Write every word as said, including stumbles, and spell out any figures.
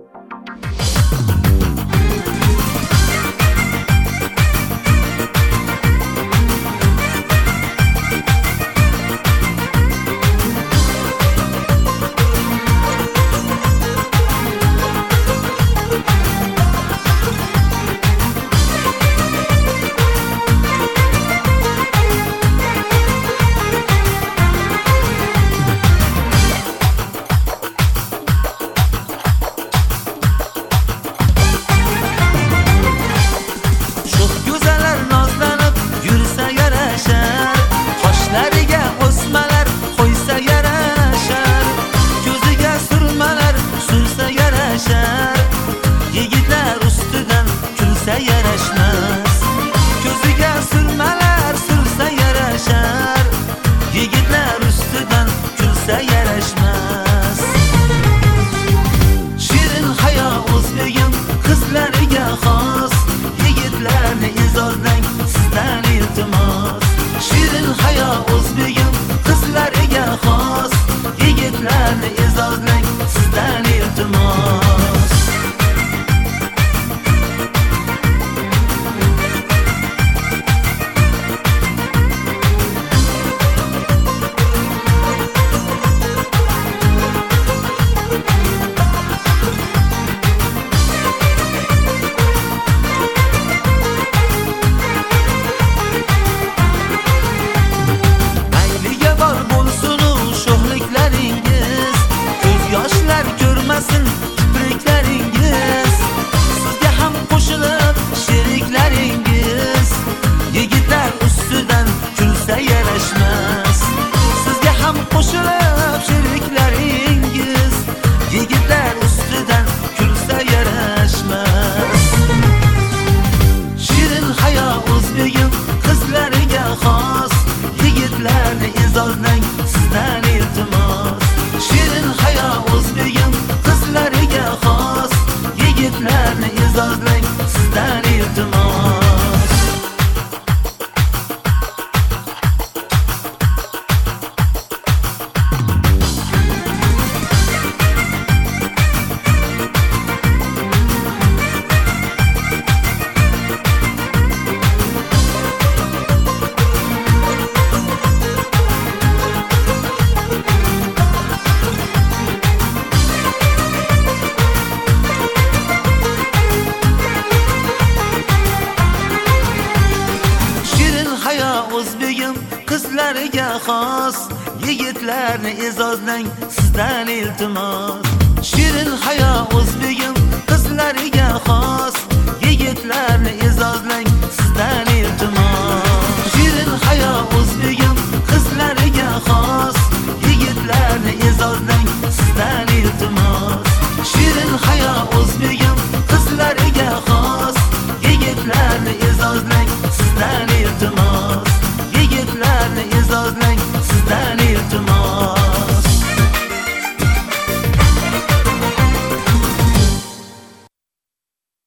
qizlarga xos, yigitlarni e'zozlang sizdan iltimos. Shirin hayo o'zbegim qizlarga xos, yigitlarni e'zozlang sizdan iltimos. Shirin hayo o'zbegim qizlarga xos, yigitlarni e'zozlang sizdan iltimos. Shirin hayo o'zbegim qizlarga xos, yigitlarni e'zozlang sizdan iltimos. Yigitlarni e'zozlang sizdan iltimos.